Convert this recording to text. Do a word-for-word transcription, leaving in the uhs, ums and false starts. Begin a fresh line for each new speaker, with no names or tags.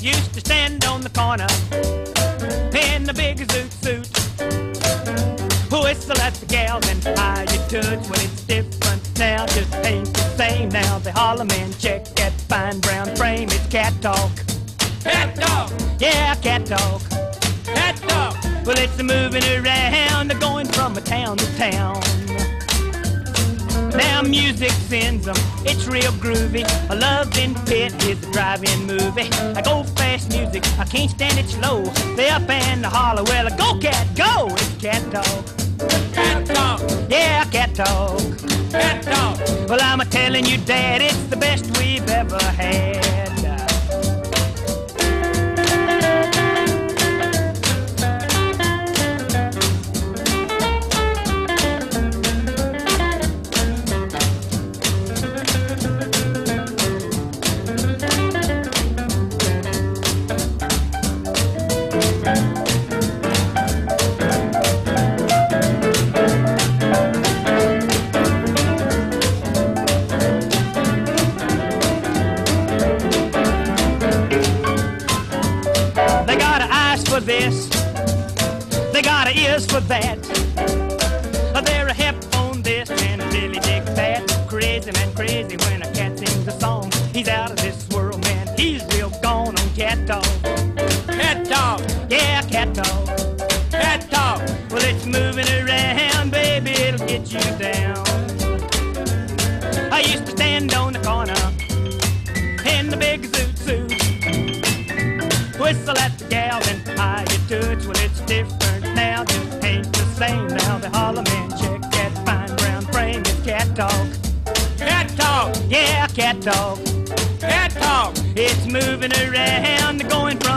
used to stand on the corner in the big zoot suit, whistle at the gals and hire your toots. Well, it's different now, just ain't the same now. They holler, man, check that fine brown frame. It's cat talk.
Cat talk.
Yeah, cat talk.
Cat talk.
Well, it's a moving around, going from a town to town. Now music sends them, it's real groovy. A Loving Pit is a drive-in movie. I go fast music, I can't stand it slow. They up and holler, well, go cat, go! It's cat talk.
Cat talk.
Yeah, cat talk.
Cat talk.
Well, I'm a-telling you, Dad, it's the best we've ever had. For this, they got a ears for that. They're a hip on this and really dig that. Crazy man, crazy when a cat sings a song. He's out of this world, man. He's real gone on cat talk.
Cat talk.
Yeah, cat talk.
Cat talk.
Well, it's moving around, baby. It'll get you down. I used to stand on the corner in the big zoot suit, whistle at the gal and hire your toots. Well, it's different now, just ain't the same now. They holler, man, check that fine brown frame. It's cat talk.
Cat talk.
Yeah, cat talk.
Cat talk.
It's moving around, going from